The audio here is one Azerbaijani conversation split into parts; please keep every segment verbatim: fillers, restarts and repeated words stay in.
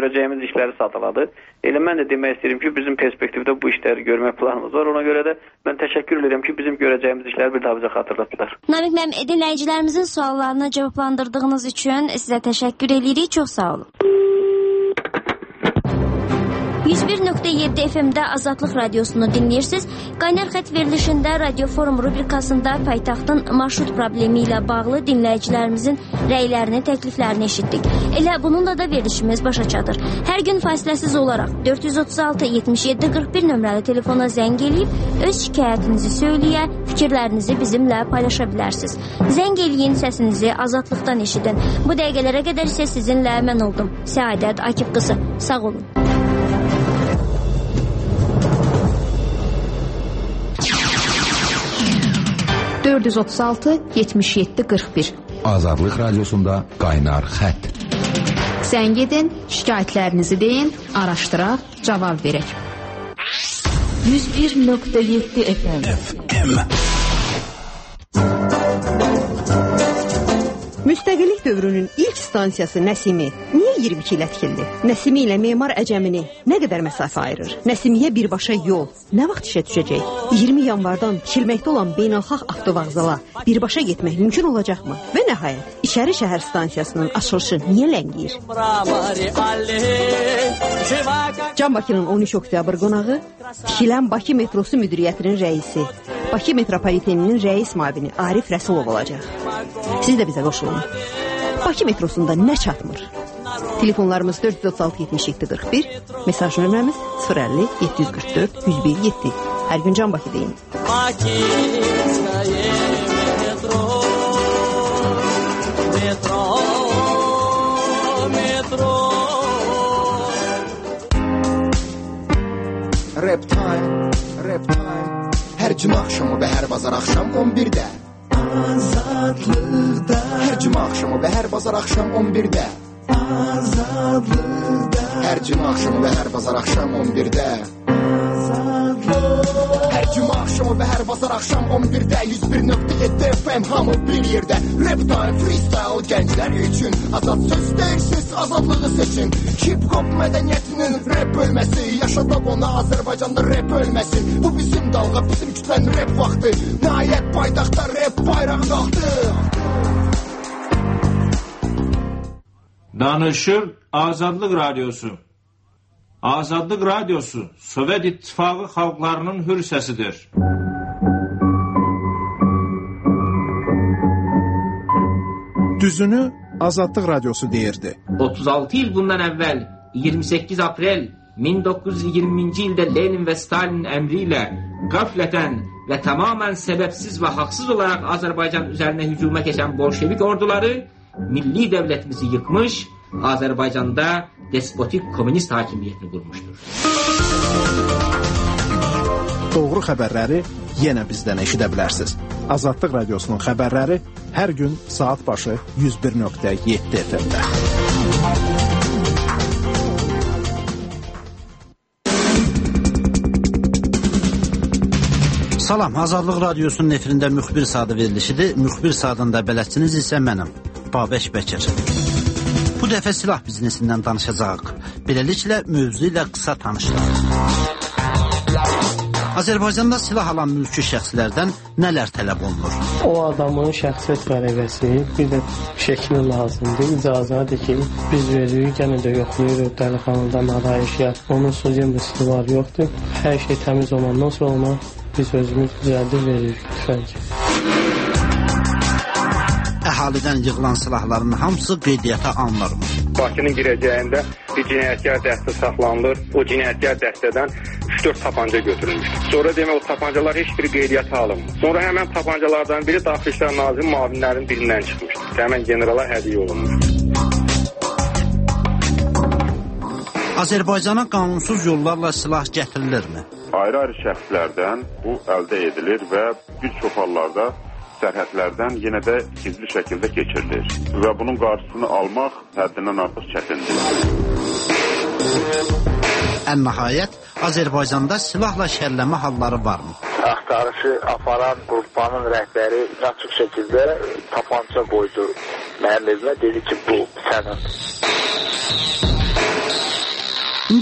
görəcəyimiz işləri sadaladı. Elə mən də demək istəyirəm ki, bizim perspektivdə bu işləri görmək planımız var. Ona görə də mən təşəkkür edirəm ki, bizim görəcəyimiz işləri bir daha bizə xatırlatdılar. Namiq müəllim, dinləyicilərimizin suallarını cavablandırdığınız üçün sizə təşəkkür edirik. Çox sağ olun. yüz bir nöqtə yeddi F M-də Azadlıq Radiosunu dinləyirsiniz. Qaynar xətt verilişində Radio Forum rubrikasında paytaxtın marşrut problemi ilə bağlı dinləyicilərimizin rəylərini, təkliflərini eşitdik. Elə bununla da verilişimiz başa çatır. Hər gün fasiləsiz olaraq dörd yüz otuz altı yetmiş yeddi qırx bir nömrəli telefona zəng eləyib öz şikayətinizi söyləyə, fikirlərinizi bizimlə paylaşa bilərsiniz. Zəng eləyin, səsinizi azadlıqdan eşidin. Bu dəqiqələrə qədər isə sizinlə mən oldum. Səadət Akif qızı. Sağ olun. dörd yüz otuz altı yetmiş yeddi qırx bir Azadlıq Radiosunda Qaynar Xətt. Zəng edin, şikayətlərinizi deyin, araşdıraq, cavab verək. yüz bir nöqtə yeddi F M. Müstəqillik dövrünün ilk stansiyası Nəsimi niyə iyirmi iki ilə tikildi? Nəsimi ilə memar Əcəmini nə qədər məsafə ayırır? Nəsimiyə birbaşa yol nə vaxt işə düşəcək? iyirmi yanvardan tikilməkdə olan beynəlxalq avtovağzala birbaşa getmək mümkün olacaqmı? Və nəhayət, İçəri şəhər stansiyasının açılışı niyə ləngiyir? Can Bakının on üç oktyabr qonağı tikilən Bakı metrosu müdiriyyətinin rəisi, Bakı metropoliteninin rəis müavini Arif Rəsulov olacaq. Siz də bizə qoşulun. Bakı metrosunda nə çatmır? Telefonlarımız dörd yüz otuz altı yetmiş yeddi qırx bir, mesaj nömrəmiz sıfır əlli yeddi yüz qırx dörd yüz bir yeddi. Hər gün Can Bakı deyin. Rap time, rap time. Hər cümə axşamı və hər bazar axşam on birdə Azadlıqda. Hər cümə axşamı və hər bazar axşam on birdə Azadlıqda. Hər cümə axşamı və hər bazar axşam on birdə Hər cümə axşamı və hər bazar axşam on birdə yüz bir nöqtə yeddi F M hamı bir yerdə. Rap time, freestyle gənclər üçün. Azad söz deyirsiz, azadlığı seçin. Hip-hop mədəniyyətinin rap bölməsi. Yaşadaq ona Azərbaycanda rap ölməsin. Bu bizim dalğa, bizim kütlənin rap vaxtı. Nəhayət paytaxtda rap bayraq qalxdı. Danışır Azadlıq Radiosu. Azadlıq Radiosu Sovet İttifaqı xalqlarının hür səsidir. Düzünü Azadlıq Radiosu deyirdi. otuz altı il bundan əvvəl iyirmi səkkiz aprel min doqquz yüz iyirminci ildə Lenin və Stalin əmri ilə qaflətən və tamamən səbəbsiz və haqsız olaraq Azərbaycan üzərinə hücuma keçən bolşevik orduları milli dövlətimizi yıkmış, Azərbaycanda despotik komünist hakimiyyətini qurmuşdur. Doğru xəbərləri yenə bizdən eşidə bilərsiniz. Azadlıq Radiosunun xəbərləri hər gün saat başı yüz bir nöqtə yeddi F M-də. Salam, Azadlıq Radiosunun efirində müxbir sadə verilişidir. Müxbir sadında bələdçiniz isə mənəm, Babək Bəkir. Bu dəfə silah biznesindən danışacağıq. Beləliklə, mövzu ilə qısa tanışdıq. Azərbaycanda silah alan mülki şəxslərdən nələr tələb olunur? O adamın şəxsiyyət vərəqəsi, bir də şəkli lazımdır. İcazadır ki, biz veririk, yenə də yoxlayırıq dəlixanadan arayışlar. Onun sözün riski var, yoxdur. Hər şey təmiz olandan sonra biz özümüz düzəldir veririk tüfəng. Əhalidən yığılan silahların hamısı qeydiyyata alınırmı? Bakının girəcəyində bir cinayətkar dəstə saxlanılır. O cinayətkar dəstədən üç dörd tapanca götürülmüş. Sonra demək o tapancalar heç biri qeydiyyata alınmır. Sonra həmən tapancalardan biri Daxili İşlər Nazirinin müavinlərinin birindən çıxmışdır. Həmən generala hədiyyə olunmuş. Azərbaycana qanunsuz yollarla silah gətirilirmi? Ayrı-ayrı şəxslərdən bu əldə edilir və bir çox hallarda sərhədlərdən yenə də gizli şəkildə keçirilir və bunun qarşısını almaq həddindən artıq çətindir. Ən nəhayət, Azərbaycanda silahla şərləmə halları varmı? Axtarışı aparan qrupanın rəhbəri açıq şəkildə tapanca qoydu mənim evimə, dedi ki, bu sənin.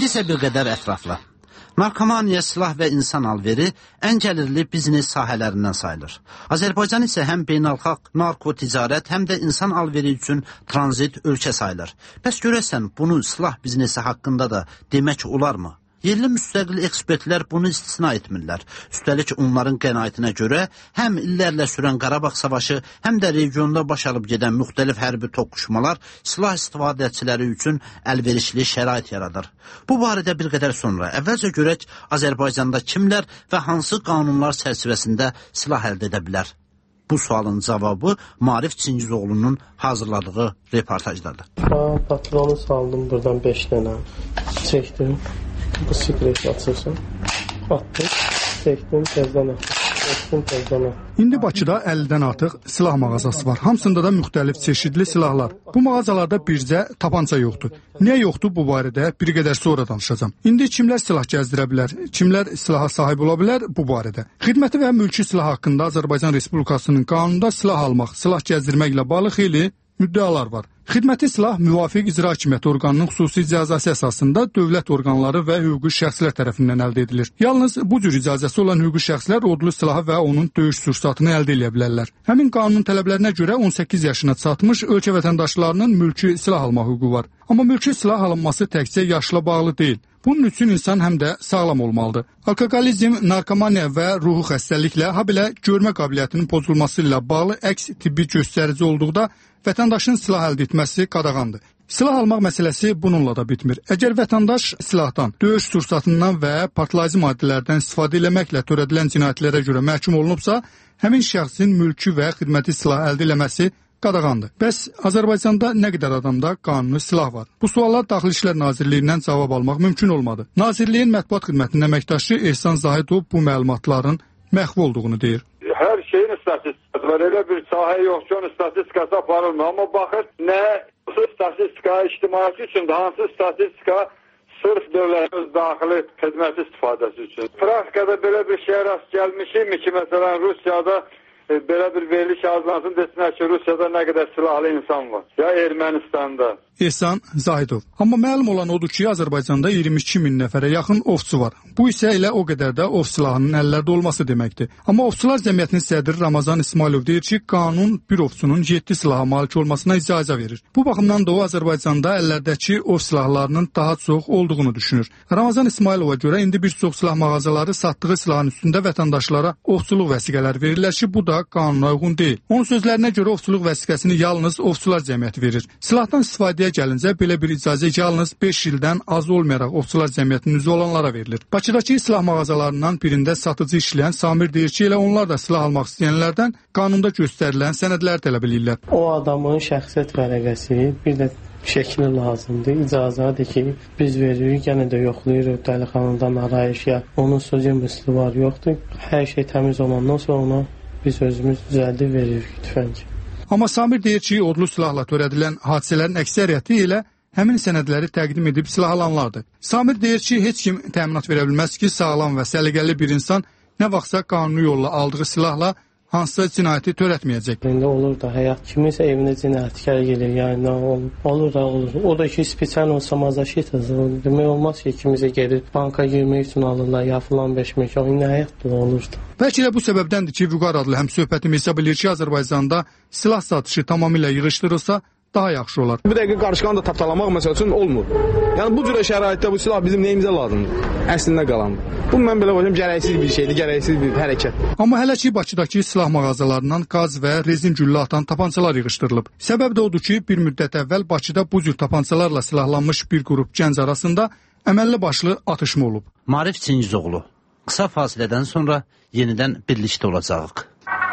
İndi isə bir qədər ətraflı. Narkomaniya, silah və insan alveri ən gəlirli biznes sahələrindən sayılır. Azərbaycan isə həm beynəlxalq narko ticarət, həm də insan alveri üçün tranzit ölkə sayılır. Bəs görəsən, bunu silah biznesi haqqında da demək olarmı? Yerli müstəqil ekspertlər bunu istisna etmirlər. Üstəlik onların qənaətinə görə həm illərlə sürən Qarabağ savaşı, həm də regionda baş alıb gedən müxtəlif hərbi toqquşmalar silah istifadəçiləri üçün əlverişli şərait yaradır. Bu barədə bir qədər sonra əvvəlcə görək Azərbaycanda kimlər və hansı qanunlar çərçivəsində silah əldə edə bilər? Bu sualın cavabı Maarif Çingizoğlu'nun hazırladığı reportajdadır. Patronu saldım buradan beş dənə. Çəkdim. Bu sikreti açırsan, attım, çəkdim, təzdən attım, təzdən attım. İndi Bakıda əllidən artıq silah mağazası var. Hamısında da müxtəlif çeşidli silahlar. Bu mağazalarda bircə tapanca yoxdur. Niyə yoxdur bu barədə bir qədər sonra danışacağam. İndi kimlər silah gəzdirə bilər, kimlər silaha sahib ola bilər bu barədə. Xidməti və mülki silah haqqında Azərbaycan Respublikasının qanununda silah almaq, silah gəzdirməklə bağlı xeyli müddəalar var. Xidməti silah müvafiq icra hakimiyyəti orqanının xüsusi icazəsi əsasında dövlət orqanları və hüquqi şəxslər tərəfindən əldə edilir. Yalnız bu cür icazəsi olan hüquqi şəxslər odlu silahı və onun döyüş sursatını əldə edə bilərlər. Həmin qanunun tələblərinə görə on səkkiz yaşına çatmış ölkə vətəndaşlarının mülki silah alma hüququ var. Amma mülki silah alınması təkcə yaşla bağlı deyil. Bunun üçün insan həm də sağlam olmalıdır. Alkoqolizm, narkomaniya və ruhi xəstəliklə, ha belə görmə qabiliyyətinin pozulması ilə bağlı əks tibbi göstərici olduqda vətəndaşın silah əldə etməsi qadağandır. Silah almaq məsələsi bununla da bitmir. Əgər vətəndaş silahdan, döyüş sursatından və partlayıcı maddələrdən istifadə etməklə törədilən cinayətlərə görə məhkum olunubsa, həmin şəxsin mülki və xidməti silah əldə etməsi qadağandır. Bəs Azərbaycanda nə qədər adamda qanuni silah var? Bu suallar Daxili İşlər Nazirliyindən cavab almaq mümkün olmadı. Nazirliyin mətbuat xidmətinin əməkdaşı Ehsan Zahidov bu məlumatların məhv olduğunu deyir. Hər şeyin statistikası var. Elə bir sahə yox ki, onun statistikası aparılmır. Amma baxır, nə statistika ictimaiyyəti üçün, hansı statistika sırf dövlətin daxili xidməti istifadəsi üçün. Praktikada belə bir şey rast gəlmişik ki, məsələn, Rusiyada belə bir veriliş hazırlansın, desinlər ki, Rusiyada nə qədər silahlı insan var. Ya Ermənistanda. Ehsan Zahidov. Amma məlum olan odur ki, Azərbaycanda iyirmi iki min nəfərə yaxın ovçu var. Bu isə elə o qədər də ov silahının əllərdə olması deməkdir. Amma Ovçular Cəmiyyətinin sədri Ramazan İsmailov deyir ki, qanun bir ovçunun yeddi silaha malik olmasına icazə verir. Bu baxımdan da o Azərbaycanda əllərdəki ov silahlarının daha çox olduğunu düşünür. Ramazan İsmailova görə indi bir çox silah mağazaları satdığı silahın üstündə vətəndaşlara ovçuluq vəsiqələri verirlər ki, bu da qanuna uyğun deyil. Onun sözlərinə görə ovçuluq vəsiqəsini yalnız Ovçular Cəmiyyəti verir. Silahdan istifadəyə gəlincə belə bir icazə yalnız beş ildən az olmayaraq Ovçular Cəmiyyətinin üzvü olanlara verilir. Bakıdakı silah mağazalarından birində satıcı işləyən Samir deyir ki, elə onlar da silah almaq istəyənlərdən qanunda göstərilən sənədlər tələb edirlər. O adamın şəxsiyyət vərəqəsi, bir də şəkli lazımdır. İcazədir ki, biz veririk, yenə də yoxlayırıq dəlixanadan arayışa. Onun sözü müstü var, yoxdur. Hər şey təmiz olandan sonra biz özümüz düzəldib veririk tüfəng. Amma Samir deyir ki, odlu silahla törədilən hadisələrin əksəriyyəti elə həmin sənədləri təqdim edib silah alanlardır. Samir deyir ki, heç kim təminat verə bilməz ki, sağlam və səliqəli bir insan nə vaxtsa qanuni yolla aldığı silahla hansısa cinayəti törətməyəcək. İndi olur da həyat kimisə evində cinayətkar gelir, yəni nə olur? Olur da olur. O da ki, spesial olsa mazaşit hazır. Demək olmaz ki, kimisə gelir banka girmək üçün alırlar, ya filan beş mekan. İndi həyat da olur da. Bəlkə də bu səbəbdəndir ki, Vüqar adlı həmsöhbətim hesab edir ki, Azərbaycanda silah satışı tamamilə yığışdırılsa daha yaxşı olar. Bu dəqiqə qarışqanı da tapdalamaq məsəl üçün olmur. Yəni bu cürə şəraitdə bu silah bizim nəyimizə lazımdır? Əslində qalandır. Bu mən belə başım gərəksiz bir şeydir, gərəksiz bir hərəkət. Amma hələ ki Bakıdakı silah mağazalarından qaz və rezin güllə atan tapançalar yığışdırılıb. Səbəb də odur ki, bir müddət əvvəl Bakıda bu cür tapançalarla silahlanmış bir qrup gənc arasında əməlli başlı atışma olub. Maarif Çingizoğlu. Qısa fasilədən sonra yenidən birlikdə olacağıq.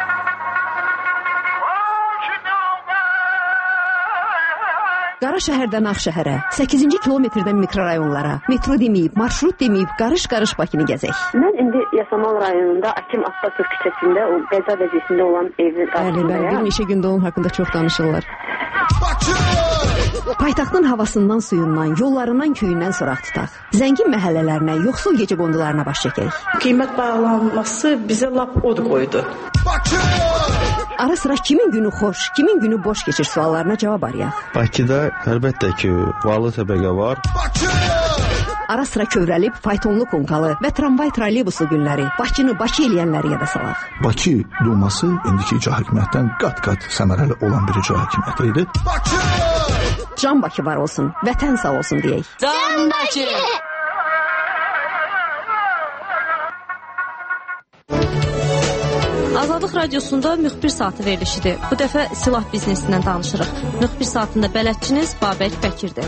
Qara şəhərdən Ağşəhərə, səkkizinci kilometrdən mikrorayonlara, metro deməyib, marşrut deməyib, qarış-qarış Bakını gəzək. Mən indi Yasamal rayonunda Akim Abbasov küçəsində o qəza vəziyyətində olan evin qarşısındayam. Bəli, bir neçə gündə onun haqqında çox danışırlar. Paytaxtın havasından, suyundan, yollarından, köyündən soraq tutaq. Zəngin məhəllələrinə, yoxsul gecə qondularına baş çəkək. Qiymət bağlanması bizə lap od qoydu. Ara sıra kimin günü xoş, kimin günü boş keçir suallarına cavab arayaq. Bakıda əlbəttə ki, varlı təbəqə var. ara sıra kövrəlib faytonlu konkalı və tramvay trolleybuslu günləri, Bakını Bakı eləyənləri yada salaq. Bakı Duması indiki icra hakimiyyətdən qat-qat səmərəli olan bir icra hakimiyyəti idi. Bakı! Can Bakı var olsun, vətən sağ olsun deyək. Can Bakı! Azadlıq Radiosunda müxbir saatı verilişidir. Bu dəfə silah biznesindən danışırıq. Müxbir saatında bələdçiniz Babək Bəkirdir.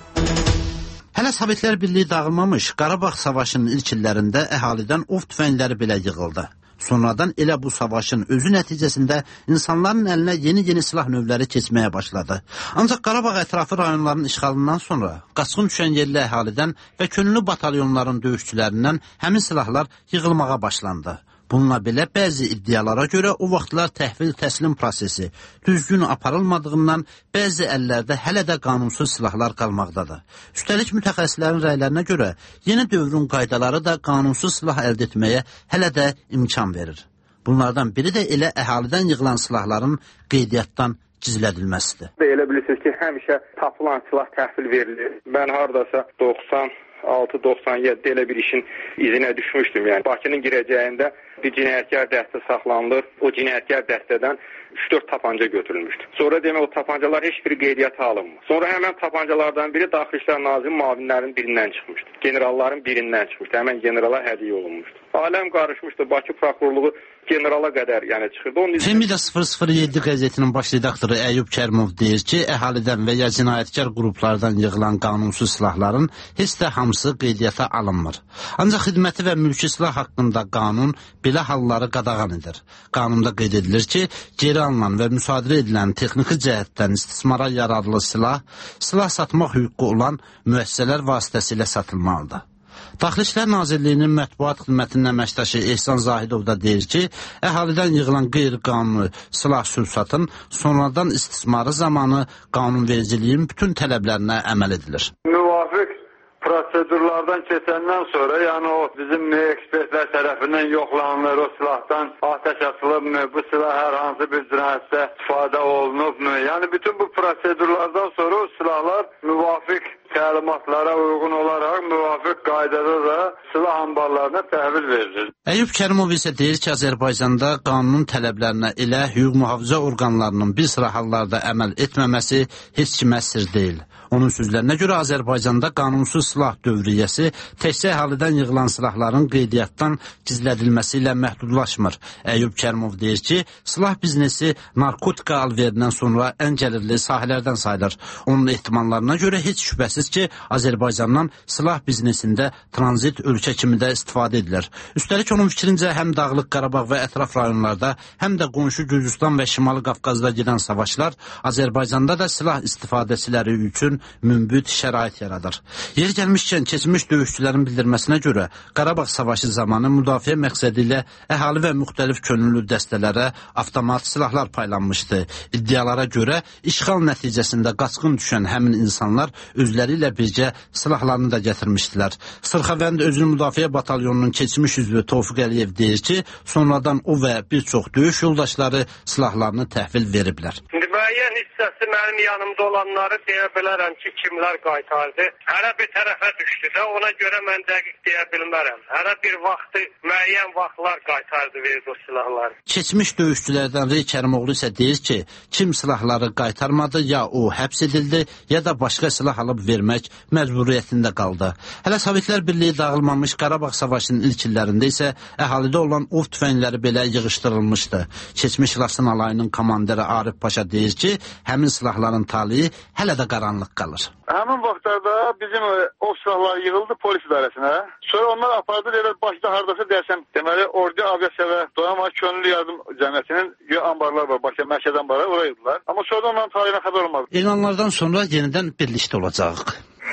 Hələ Sovetlər Birliyi dağılmamış, Qarabağ savaşının ilk illərində əhalidən ov tüfəngləri belə yığıldı. Sonradan elə bu savaşın özü nəticəsində insanların əlinə yeni-yeni silah növləri keçməyə başladı. Ancaq Qarabağ ətrafı rayonların işğalından sonra qaçqın düşən yerli əhalidən və könüllü batalyonların döyüşçülərindən həmin silahlar yığılmağa başlandı. Bununla belə bəzi iddialara görə o vaxtlar təhvil təslim prosesi düzgün aparılmadığından bəzi əllərdə hələ də qanunsuz silahlar qalmaqdadır. Üstəlik mütəxəssislərin rəylərinə görə yeni dövrün qaydaları da qanunsuz silah əldə etməyə hələ də imkan verir. Bunlardan biri də elə əhalidən yığılan silahların qeydiyyatdan gizlədilməsidir. Elə bilirsiniz ki, həmişə tapılan silah təhvil verilir. Mən hardasa doxsan altı doxsan yeddi elə bir işin izinə düşmüşdüm. Yəni Bakının girəcəyində bir cinayətkar dəstə saxlanılır. O cinayətkar dəstədən üç dörd tapanca götürülmüşdü. Sonra demək o tapancalar heç biri qeydiyyata alınmır. Sonra həmən tapancalardan biri Daxili İşlər Nazirinin müavinlərinin birindən çıxmışdı. Generalların birindən çıxmışdı. Həmən generala hədiyyə olunmuşdu. Aləm qarışmışdı. Bakı prokurorluğu generala qədər yəni çıxırdı. Femida sıfır sıfır yeddi qəzetinin baş redaktoru Əyyub Kərimov deyir ki, əhalidən və ya cinayətkar qruplardan yığılan qanunsuz silahların heç də hamısı qeydiyyata alınmır. Ancaq xidməti və mülki silah haqqında qanun belə halları qadağan edir. Qanunda qeyd edilir ki, geri alınan və müsadirə edilən texniki cəhətdən istismara yararlı silah, silah satmaq hüququ olan müəssisələr vasitəsilə satılmalıdır. Daxili İşlər Nazirliyinin mətbuat xidmətinin əməkdaşı Ehsan Zahidov da deyir ki, əhalidən yığılan qeyri-qanuni silah sülsatın sonradan istismarı zamanı qanunvericiliyin bütün tələblərinə əməl edilir. Müvafiq prosedurlardan keçəndən sonra, yəni o bizim ekspertlər tərəfindən yoxlanılır, o silahdan ateş açılıbmı, bu silah hər hansı bir cinayətdə istifadə olunubmu? Yəni bütün bu prosedurlardan sonra o silahlar müvafiq təlimatlara uyğun olaraq müvafiq qaydada da silah ambarlarına təhvil verilir. Əyyub Kərimov isə deyir ki, Azərbaycanda qanunun tələblərinə elə hüquq mühafizə orqanlarının bir sıra hallarda əməl etməməsi heç kimə sir deyil. Onun sözlərinə görə Azərbaycanda qanunsuz silah dövriyyəsi təkcə əhalidən yığılan silahların qeydiyyatdan gizlədilməsi ilə məhdudlaşmır. Əyyub Kərimov deyir ki, silah biznesi narkotika alverindən sonra ən gəlirli sahələrdən sayılır. Onun ehtimallarına görə heç şübhəsiz ki, Azərbaycandan silah biznesində tranzit ölkə kimi də istifadə edilir. Üstəlik onun fikrincə həm Dağlıq Qarabağ və ətraf rayonlarda, həm də qonşu Gürcüstan və Şimali Qafqazda gedən savaşlar Azərbaycanda da silah istifadəçiləri üçün mümbit şərait yaradır. Yer gəlmişkən keçmiş döyüşçülərin bildirməsinə görə Qarabağ savaşı zamanı müdafiə məqsədi ilə əhali və müxtəlif könüllü dəstələrə avtomat silahlar paylanmışdı. İddialara görə işğal nəticəsində qaçqın düşən həmin insanlar özləri ilə birgə silahlarını da gətirmişdilər. Sırxavənd özünü müdafiə batalyonunun keçmiş üzvü Tofiq Əliyev deyir ki, sonradan o və bir çox döyüş yoldaşları silahlarını təhvil veriblər. Müəyyən hissəsi mənim yanımda olanları deyə bilərəm ki, kimlər qaytardı. Hərə bir tərəfə düşdü də, ona görə mən dəqiq deyə bilmərəm. Hərə bir vaxtı, müəyyən vaxtlar qaytardı verdi o silahları. Keçmiş döyüşçülərdən Rey Kərimoğlu isə deyir ki, kim silahları qaytarmadı, ya o həbs edildi, ya da başqa silah alıb vermək məcburiyyətində qaldı. Hələ Sovetlər Birliyi dağılmamış Qarabağ savaşının ilk illərində isə əhalidə olan ov tüfəngləri belə yığışdırılmışdı. Keçmiş Laçın alayının komandiri Arif Paşa deyir ki, həmin silahların talihi hələ də qaranlıq qalır. Həmin vaxtlarda bizim o silahlar yığıldı polis idarəsinə. Sonra onlar apardı, deyilər, başda hardasa dərsəm, deməli, ordu aviasiya və Donanma Könüllü Yardım Cəmiyyətinin ambarlar var, Bakıya mərkəz ambarlar, oraya yığdılar. Amma sonra onların talihinə xəbər olmadı. Elanlardan sonra yenidən birlikdə olacaq.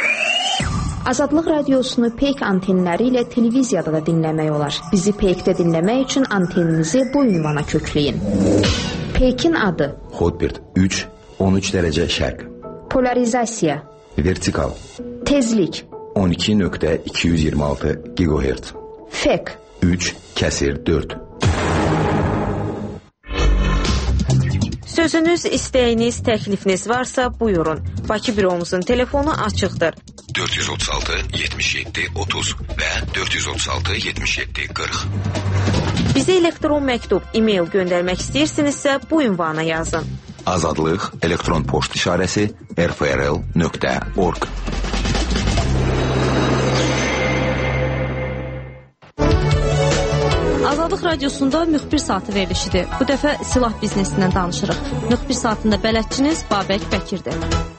Azadlıq radiosunu Peyk antenləri ilə televiziyada da dinləmək olar. Bizi Peykdə dinləmək üçün anteninizi bu ünvana kökləyin. Peykin adı Hotbird üç on üç dərəcə şərq. Polarizasiya Vertikal Tezlik on iki nöqtə iki yüz iyirmi altı gigahertz. Fek üç kəsir dörd. Sözünüz, istəyiniz, təklifiniz varsa buyurun. Bakı büromuzun telefonu açıqdır. dörd yüz otuz altı yetmiş yeddi otuz və dörd yüz otuz altı yetmiş yeddi qırx. Bizə elektron məktub, e-mail göndərmək istəyirsinizsə bu ünvana yazın. Azadlıq elektron poçt işarəsi r f r l nöqtə org. Azadlıq Radiosunda müxbir saatı verilişidir. Bu dəfə silah biznesindən danışırıq. Müxbir saatında bələdçiniz Babək Bəkirdir.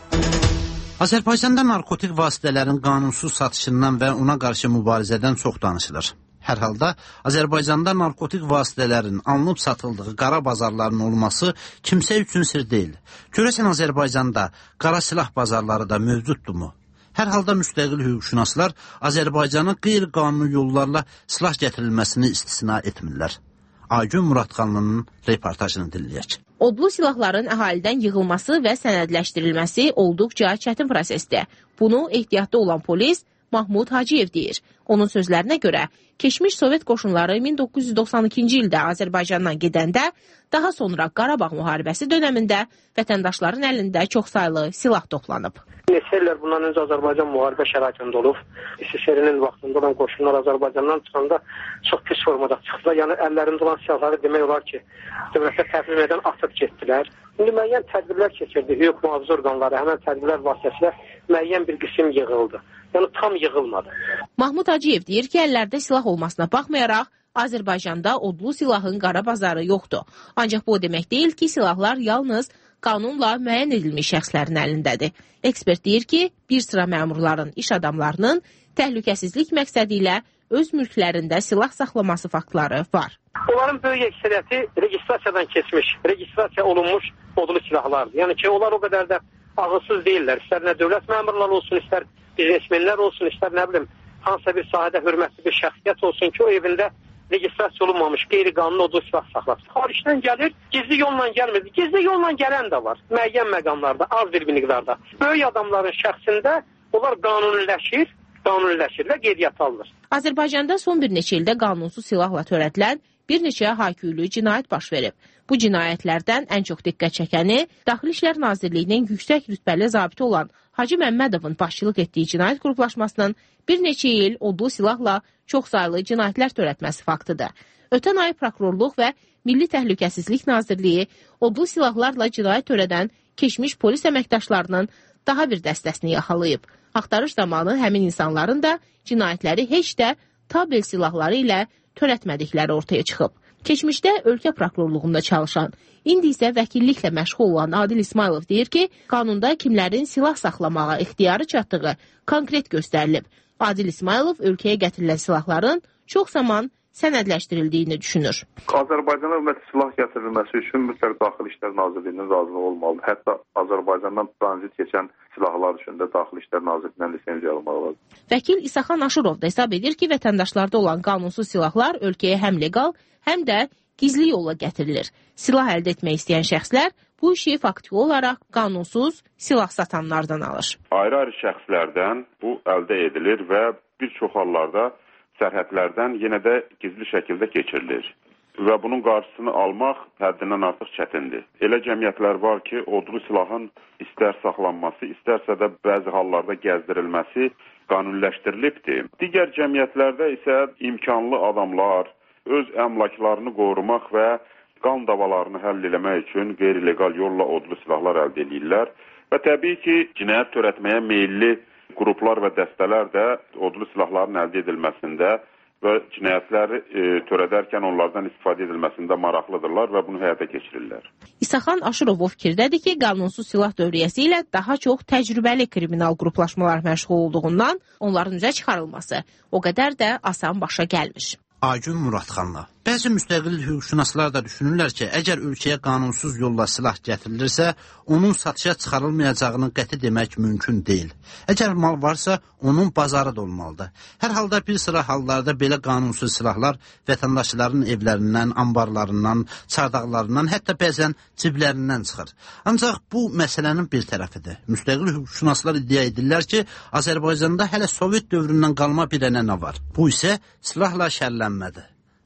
Azərbaycanda narkotik vasitələrin qanunsuz satışından və ona qarşı mübarizədən çox danışılır. Hər halda Azərbaycanda narkotik vasitələrin alınıb satıldığı qara bazarların olması kimsə üçün sir deyil. Görəsən Azərbaycanda qara silah bazarları da mövcuddurmu? Hər halda müstəqil hüquqşünaslar Azərbaycanın qeyri-qanuni yollarla silah gətirilməsini istisna etmirlər. Aygün Muradxanlının reportajını dinləyək. Odlu silahların əhalidən yığılması və sənədləşdirilməsi olduqca çətin prosesdir. Bunu ehtiyatda olan polis Mahmud Hacıyev deyir. Onun sözlərinə görə, keçmiş Sovet qoşunları min doqquz yüz doxsan ikinci ildə Azərbaycandan gedəndə, daha sonra Qarabağ müharibəsi dönəmində vətəndaşların əlində çoxsaylı silah toplanıb. Neçə illər bundan öncə Azərbaycan müharibə şəraitində olub. S S R-nin vaxtında olan qoşunlar Azərbaycandan çıxanda çox pis formada çıxdılar. Yəni əllərində olan silahları demək olar ki, dövlətə təhvil edən atıb getdilər. İndi müəyyən tədbirlər keçirdi. Hüquq mühafizə orqanları həmin tədbirlər vasitəsilə müəyyən bir qism yığıldı. Yəni tam yığılmadı. Mahmud Hacıyev deyir ki, əllərdə silah olmasına baxmayaraq, Azərbaycanda odlu silahın qara bazarı yoxdur. Ancaq bu o demək deyil ki, silahlar yalnız qanunla müəyyən edilmiş şəxslərin əlindədir. Ekspert deyir ki, bir sıra məmurların, iş adamlarının təhlükəsizlik məqsədi ilə öz mülklərində silah saxlaması faktları var. Onların böyük əksəriyyəti registrasiyadan keçmiş, registrasiya olunmuş odlu silahlardır. Yəni ki, onlar o qədər də ağılsız deyirlər. İstər nə dövlət məmurları olsun, istər biznesmenlər olsun, istər nə bilim, hansısa bir sahədə hörmətli bir şəxsiyyət olsun ki, o evində registrasiya olunmamış, qeyri-qanuni odlu silah saxlasın. Xaricdən gəlir, gizli yolla gəlmir. Gizli yolla gələn də var, müəyyən məqamlarda, az bir miqdarda. Böyük adamların şəxsində onlar qanuniləşir, qanuniləşir və qeydiyyata alınır. Azərbaycanda son bir neçə ildə qanunsuz silahla törədilən bir neçə hayküylü cinayət baş verib. Bu cinayətlərdən ən çox diqqət çəkəni Daxili İşlər Nazirliyinin yüksək rütbəli zabiti olan Hacı Məmmədovun başçılıq etdiyi cinayət qruplaşmasının bir neçə il odlu silahla çoxsaylı cinayətlər törətməsi faktıdır. Ötən ay Prokurorluq və Milli Təhlükəsizlik Nazirliyi odlu silahlarla cinayət törədən keçmiş polis əməkdaşlarının daha bir dəstəsini yaxalayıb. Axtarış zamanı həmin insanların da cinayətləri heç də tabel silahları ilə törətmədikləri ortaya çıxıb. Keçmişdə ölkə prokurorluğunda çalışan, indi isə vəkilliklə məşğul olan Adil İsmailov deyir ki, qanunda kimlərin silah saxlamağa ixtiyarı çatdığı konkret göstərilib. Adil İsmailov ölkəyə gətirilən silahların çox zaman sənədləşdirildiyini düşünür. Azərbaycana ümumiyyətlə silah gətirilməsi üçün mütləq Daxili İşlər Nazirliyinin razılığı olmalıdır. Hətta Azərbaycandan tranzit keçən silahlar üçün də Daxili İşlər Nazirliyindən lisenziya almaq lazım. Vəkil İsaxan Aşurov da hesab edir ki, vətəndaşlarda olan qanunsuz silahlar ölkəyə həm legal, həm də gizli yolla gətirilir. Silah əldə etmək istəyən şəxslər bu işi faktiki olaraq qanunsuz silah satanlardan alır. Ayrı-ayrı şəxslərdən bu əldə edilir və bir çox hallarda sərhədlərdən yenə də gizli şəkildə keçirilir və bunun qarşısını almaq həddindən artıq çətindir. Elə cəmiyyətlər var ki, odlu silahın istər saxlanması, istərsə də bəzi hallarda gəzdirilməsi qanuniləşdirilibdir. Digər cəmiyyətlərdə isə imkanlı adamlar öz əmlaklarını qorumaq və qan davalarını həll eləmək üçün qeyri-legal yolla odlu silahlar əldə edirlər və təbii ki, cinayət törətməyə meyilli qruplar və dəstələr də odlu silahların əldə edilməsində və cinayətləri e, törədərkən onlardan istifadə edilməsində maraqlıdırlar və bunu həyata keçirirlər. İsaxan Aşurov o fikirdədir ki, qanunsuz silah dövriyyəsi ilə daha çox təcrübəli kriminal qruplaşmalar məşğul olduğundan onların üzə çıxarılması o qədər də asan başa gəlmir. Aygün Muradxanlı. Bəzi müstəqil hüquqşünaslar da düşünürlər ki, əgər ölkəyə qanunsuz yolla silah gətirilirsə, onun satışa çıxarılmayacağını qəti demək mümkün deyil. Əgər mal varsa, onun bazarı da olmalıdır. Hər halda bir sıra hallarda belə qanunsuz silahlar vətəndaşların evlərindən, ambarlarından, çardaqlarından, hətta bəzən ciblərindən çıxır. Ancaq bu məsələnin bir tərəfidir. Müstəqil hüquqşünaslar iddia edirlər ki, Azərbaycanda hələ Sovet dövründən qalma bir ənənə var. Bu isə silahla şərlənmədir.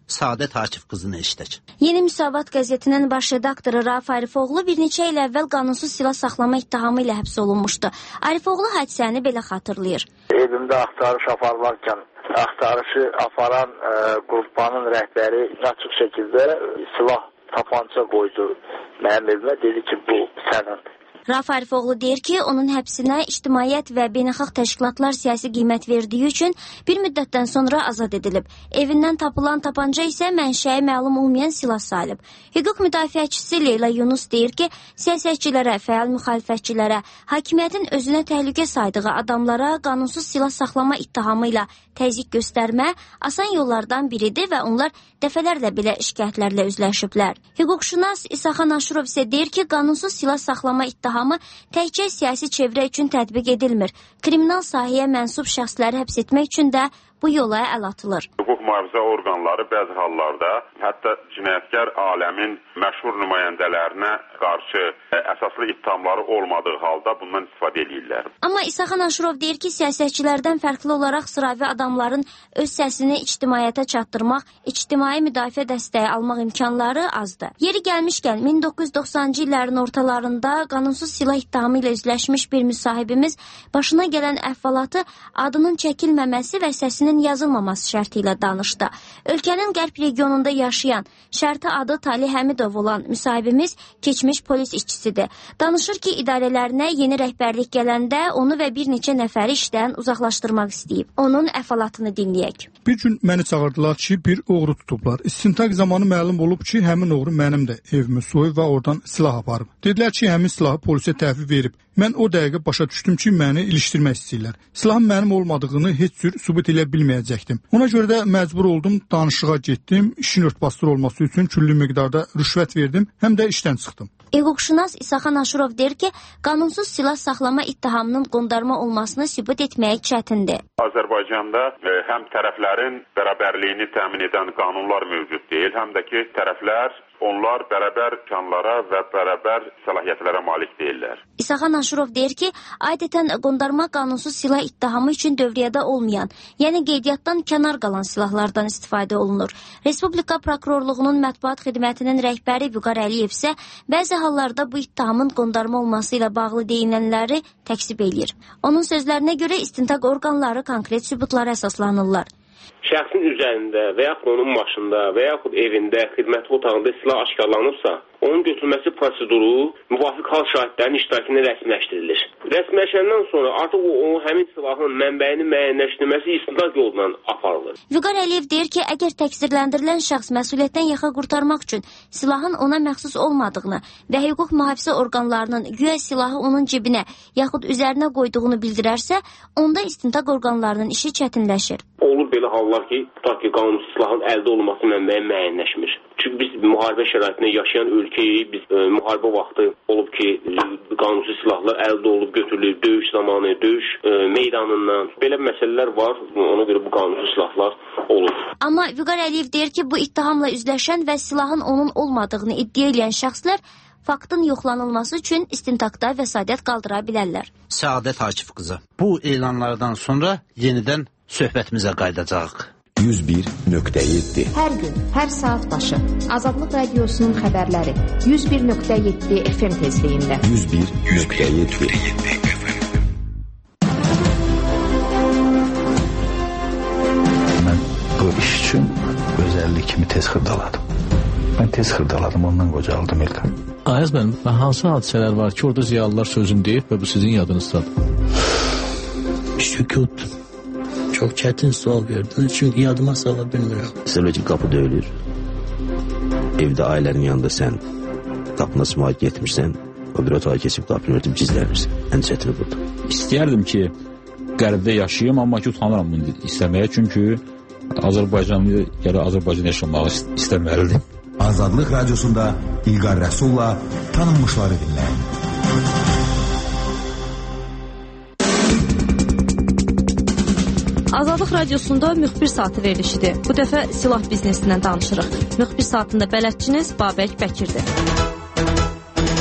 Sadət Akif qızını eşidək. Yeni Müsavat qəzetinin baş redaktoru Rauf Arifoğlu bir neçə il əvvəl qanunsuz silah saxlama ittihamı ilə həbs olunmuşdu. Arifoğlu hadisəni belə xatırlayır. Evimdə axtarış apararkən axtarışı aparan e, qrupanın rəhbəri açıq şəkildə silah tapança qoydu mənim evimə, dedi ki, bu sənin. Rauf Arifoğlu deyir ki, onun həbsinə ictimaiyyət və beynəlxalq təşkilatlar siyasi qiymət verdiyi üçün bir müddətdən sonra azad edilib. Evindən tapılan tapanca isə mənşəyi məlum olmayan silah salib. Hüquq müdafiəçisi Leyla Yunus deyir ki, siyasətçilərə, fəal müxalifətçilərə, hakimiyyətin özünə təhlükə saydığı adamlara qanunsuz silah saxlama ittihamı ilə təzyiq göstərmə asan yollardan biridir və onlar dəfələrlə belə şikayətlərlə üzləşiblər. Hüquqşünas İsaxan Aşurov isə deyir ki, qanunsuz silah saxlama ittihamı təkcə siyasi çevrə üçün tətbiq edilmir. Kriminal sahəyə mənsub şəxsləri həbs etmək üçün də bu yola əl atılır. Hüquq mühafizə orqanları bəzi hallarda hətta cinayətkar aləmin məşhur nümayəndələrinə qarşı əsaslı ittihamları olmadığı halda bundan istifadə edirlər. Amma İsaxan Aşurov deyir ki, siyasətçilərdən fərqli olaraq sıravi adamların öz səsini ictimaiyyətə çatdırmaq, ictimai müdafiə dəstəyi almaq imkanları azdır. Yeri gəlmişkən min doqquz yüz doxsanıncı illərin ortalarında qanunsuz silah ittihamı ilə üzləşmiş bir müsahibimiz başına gələn əhvalatı adının çəkilməməsi və səsinin yazılmaması şərti ilə danışdı. Ölkənin qərb regionunda yaşayan, şərti adı Talih Həmidov olan müsahibimiz keçmiş polis işçisidir. Danışır ki, idarələrinə yeni rəhbərlik gələndə onu və bir neçə nəfəri işdən uzaqlaşdırmaq istəyib. Onun əhvalatını dinləyək. Bir gün məni çağırdılar ki, bir oğru tutublar. İstintaq zamanı məlum olub ki, həmin oğru mənim də evimi soyub və oradan silah aparıb. Dedilər ki, həmin silahı polisə təhvil verib. Mən o dəqiqə başa düşdüm ki, məni ilişdirmək istəyirlər. Silahın mənim olmadığını heç cür sübut edə bilməyəcəkdim. Ona görə də məcbur oldum, danışığa getdim, işin örtbasdır olması üçün küllü miqdarda rüşvət verdim, həm də işdən çıxdım. Hüquqşünas İsaxan Aşurov deyir ki, qanunsuz silah saxlama ittihamının qondarma olmasını sübut etmək çətindir. Azərbaycanda e, həm tərəflərin bərabərliyini təmin edən qanunlar mövcud deyil, həm də ki, tərəflər onlar bərabər imkanlara və bərabər səlahiyyətlərə malik deyirlər. İsaxan Aşurov deyir ki, adətən qondarma qanunsuz silah ittihamı üçün dövriyyədə olmayan, yəni qeydiyyatdan kənar qalan silahlardan istifadə olunur. Respublika Prokurorluğunun mətbuat xidmətinin rəhbəri Vüqar Əliyev isə bəzi hallarda bu ittihamın qondarma olması ilə bağlı deyilənləri təksib eləyir. Onun sözlərinə görə istintaq orqanları konkret sübutlara əsaslanırlar. Şəxsin üzərində və yaxud onun maşında və yaxud evində, xidmət otağında silah aşkarlanıbsa, onun götürülməsi proseduru müvafiq hal şahidlərinin iştirakı ilə rəsmiləşdirilir. Rəsmiləşəndən sonra artıq o, o həmin silahın mənbəyini müəyyənləşdirməsi istintaq yolundan aparılır. Vüqar Əliyev deyir ki, əgər təqsirləndirilən şəxs məsuliyyətdən yaxa qurtarmaq üçün silahın ona məxsus olmadığını və hüquq mühafizə orqanlarının güya silahı onun cibinə yaxud üzərinə qoyduğunu bildirərsə, onda istintaq orqanlarının işi çətinləşir. Olur belə hallar ki, tutaq ki, qanunsuz silahın əldə olunması mənbəyi müəyyənləşmir. Çünki biz müharibə şəraitində yaşayan ölkəyi, biz e, müharibə vaxtı olub ki, qanunsuz silahlar əldə olub götürülür, döyüş zamanı, döyüş e, meydanından. Belə məsələlər var, ona görə bu qanunsuz silahlar olur. Amma Vüqar Əliyev deyir ki, bu ittihamla üzləşən və silahın onun olmadığını iddia edən şəxslər faktın yoxlanılması üçün istintaqda vəsadət qaldıra bilərlər. Səadət Akif qızı, bu elanlardan sonra yenidən söhbətimizə qayıdacağıq. yüz bir nöqtə yeddi Hər gün, hər saat başı Azadlıq Radiosunun xəbərləri yüz bir nöqtə yeddi F M tezliyində. yüz bir nöqtə yeddi Mən bu iş üçün özəllik kimi tez xırdaladım. Mən tez xırdaladım, ondan qocaldım İlqar. Ayaz mənim, hansı hadisələr var ki, orada ziyalılar sözün deyib və bu sizin yadınızdadır? Sükut. Çox çətin sual verdin, çünki yadıma sala bilmirəm. Məsələn ki, qapı döyülür. Evdə ailənin yanında sən qapına sımaq getmirsən, o bir otağa keçib qapını örtüb gizlənirsən. Ən çətini budur. İstəyərdim ki, qərbdə yaşayayım, amma ki, utanıram bunu istəməyə, çünki Azərbaycanlı ya da Azərbaycan yaşamağı istəməlidir. Azadlıq Radiosunda İlqar Rəsulla tanınmışları dinləyin. Azadlıq Radiosunda müxbir saatı verilişidir. Bu dəfə silah biznesindən danışırıq. Müxbir saatında bələdçiniz Babək Bəkirdir.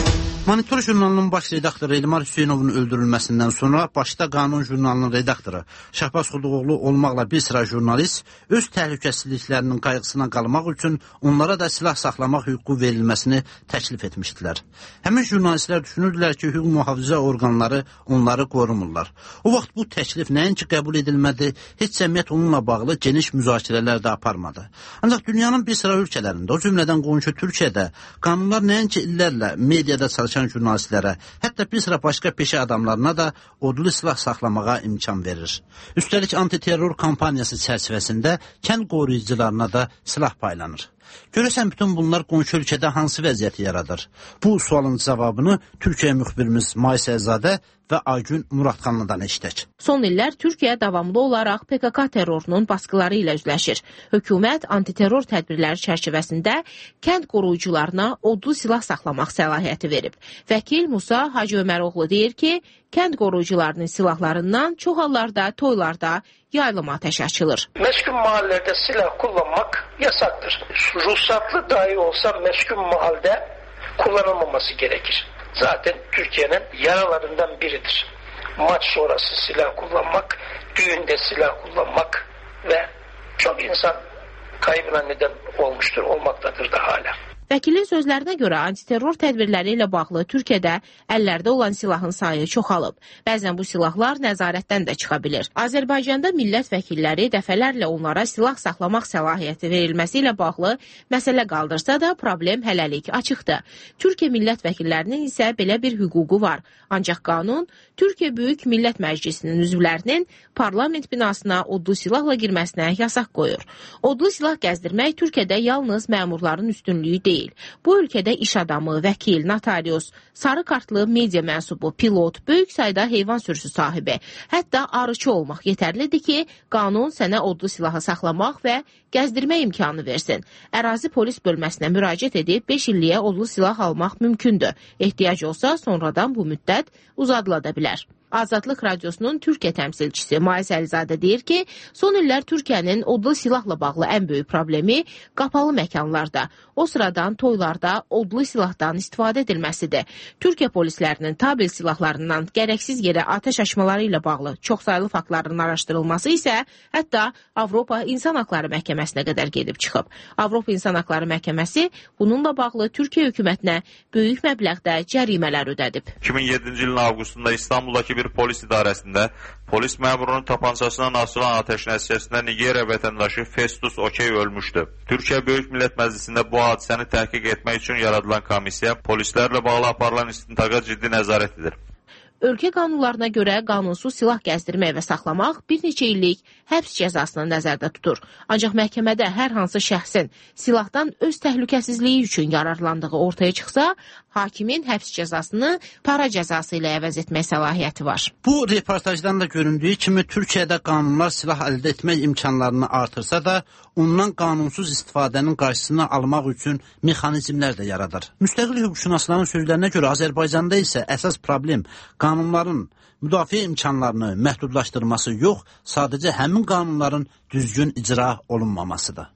Monitor jurnalının baş redaktoru Elmar Hüseynovun öldürülməsindən sonra başda Qanun jurnalının redaktoru Şahbaz Xulduqoğlu olmaqla bir sıra jurnalist öz təhlükəsizliklərinin qayğısına qalmaq üçün onlara da silah saxlamaq hüququ verilməsini təklif etmişdilər. Həmin jurnalistlər düşünürdülər ki, hüquq mühafizə orqanları onları qorumurlar. O vaxt bu təklif nəinki qəbul edilmədi, heç cəmiyyət onunla bağlı geniş müzakirələr də aparmadı. Ancaq dünyanın bir sıra ölkələrində, o cümlədən qonşu Türkiyədə qanunlar nəinki illərlə mediada çalışan jurnalistlərə, hətta bir sıra başqa peşə adamlarına da odlu silah saxlamağa imkan verir. Üstəlik antiterror kampaniyası çərçivəsində kənd qoruyucularına da silah paylanır. Görəsən bütün bunlar qonşu ölkədə hansı vəziyyəti yaradır? Bu sualın cavabını Türkiyə müxbirimiz Maysə Əzadə və Aygün Muradxanlıdan eşitək. Son illər Türkiyə davamlı olaraq P K K terrorunun baskıları ilə üzləşir. Hökumət antiterror tədbirləri çərçivəsində kənd qoruyucularına odlu silah saxlamaq səlahiyyəti verib. Vəkil Musa Hacı Öməroğlu deyir ki, kənd qoruyucularının silahlarından çox hallarda toylarda yaylım ateş açılır. Məskun mahallede silah kullanmak yasaktır. Ruhsatlı dahi olsa məskun mahallede kullanılmaması gerekir. Zaten Türkiye'nin yaralarından biridir. Maç sonrası silah kullanmak, düğünde silah kullanmak ve çok insan kaybına neden olmuştur, olmaktadır da hala. Vəkilin sözlərinə görə antiterror tədbirləri ilə bağlı Türkiyədə əllərdə olan silahın sayı çoxalıb. Bəzən bu silahlar nəzarətdən də çıxa bilir. Azərbaycanda millət vəkilləri dəfələrlə onlara silah saxlamaq səlahiyyəti verilməsi ilə bağlı məsələ qaldırsa da problem hələlik açıqdır. Türkiyə millət vəkillərinin isə belə bir hüququ var. Ancaq qanun Türkiyə Böyük Millət Məclisinin üzvlərinin parlament binasına odlu silahla girməsinə yasaq qoyur. Odlu silah gəzdirmək Türkiyədə yalnız məmurların üstünlüyü deyil. Bu ölkədə iş adamı, vəkil, notarius, sarı kartlı media mənsubu, pilot, böyük sayda heyvan sürüsü sahibi, hətta arıçı olmaq yetərlidir ki, qanun sənə odlu silahı saxlamaq və gəzdirmə imkanı versin. Ərazi polis bölməsinə müraciət edib beş illiyə odlu silah almaq mümkündür. Ehtiyac olsa sonradan bu müddət uzadıla da bilər. Azadlıq Radiosunun Türkiyə təmsilçisi Maysə Əlizadə deyir ki, son illər Türkiyənin odlu silahla bağlı ən böyük problemi qapalı məkanlarda, o sıradan toylarda odlu silahdan istifadə edilməsidir. Türkiyə polislərinin tabel silahlarından gərəksiz yerə atəş açmaları ilə bağlı çoxsaylı faktların araşdırılması isə hətta Avropa İnsan Haqları Məhkəməsinə qədər gedib çıxıb. Avropa İnsan Haqları Məhkəməsi bununla bağlı Türkiyə hökumətinə böyük məbləğdə cərimələr ödədib. iki min yeddinci ilin avqustunda İstanbuldakı bir polis idarəsində polis məmurunun tapancasından asılan atəş nəticəsində Nigeriya vətəndaşı Festus Okey ölmüşdü. Türkiyə Böyük Millət Məclisində bu hadisəni təhqiq etmək üçün yaradılan komissiya polislərlə bağlı aparılan istintaqa ciddi nəzarət edir. Ölkə qanunlarına görə qanunsuz silah gəzdirmək və saxlamaq bir neçə illik həbs cəzasını nəzərdə tutur. Ancaq məhkəmədə hər hansı şəxsin silahdan öz təhlükəsizliyi üçün yararlandığı ortaya çıxsa, hakimin həbs cəzasını para cəzası ilə əvəz etmək səlahiyyəti var. Bu reportajdan da göründüyü kimi Türkiyədə qanunlar silah əldə etmək imkanlarını artırsa da, ondan qanunsuz istifadənin qarşısını almaq üçün mexanizmlər də yaradır. Müstəqil hüquqşünasların sözlərinə görə Azərbaycanda isə əsas problem qanunların müdafiə imkanlarını məhdudlaşdırması yox, sadəcə həmin qanunların düzgün icra olunmamasıdır.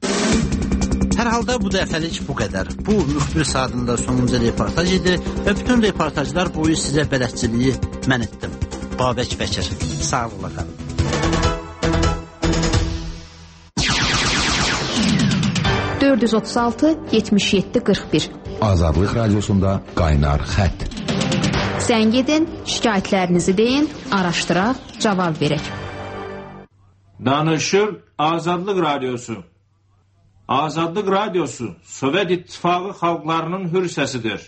Hər halda bu dəfəlik bu qədər. Bu müxbir saatında sonuncu reportaj idi və bütün reportajlar boyu sizə bələdçiliyi mən etdim. Babək Bəkir. Sağlıqla qalın. dörd yüz otuz altı yetmiş yeddi qırx bir Azadlıq Radiosunda qaynar xətt. Zəng edin, şikayətlərinizi deyin, araşdıraq, cavab verək. Danışır Azadlıq Radiosu. Azadlıq Radiosu Sovet İttifaqı xalqlarının hür səsidir.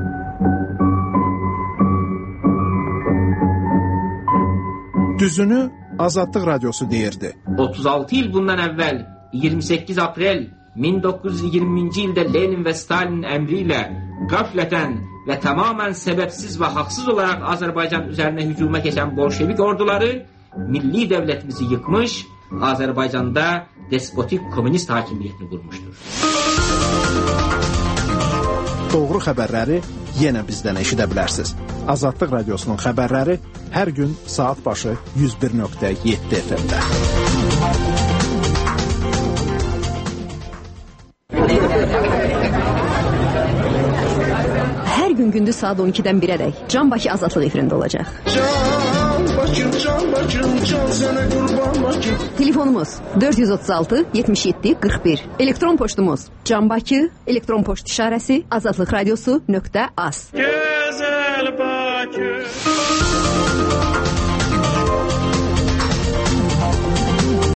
Düzünü Azadlıq Radiosu deyirdi. otuz altı il bundan əvvəl iyirmi səkkiz aprel min doqquz yüz iyirminci ildə Lenin və Stalin əmri ilə qəflətən və tamamən səbəbsiz və haqsız olaraq Azərbaycan üzərinə hücuma keçən bolşevik orduları milli dövlətimizi yıkmış, Azərbaycanda despotik komünist hakimiyyətini qurmuşdur. Doğru xəbərləri yenə bizdən eşidə bilərsiniz. Azadlıq Radiosunun xəbərləri hər gün saat başı yüz bir nöqtə yeddi F M-də. Hər Hər gün gündüz saat on ikidən birədək Can Bakı Azadlıq efirində olacaq. Can Bakım, Can Bakım, can sənə qurban Bakım. Telefonumuz dörd yüz otuz altı yetmiş yeddi qırx bir. Elektron poçtumuz Can Bakı, elektron poçt işarəsi azadlıqradiosu nöqtə az. Gözəl Bakı.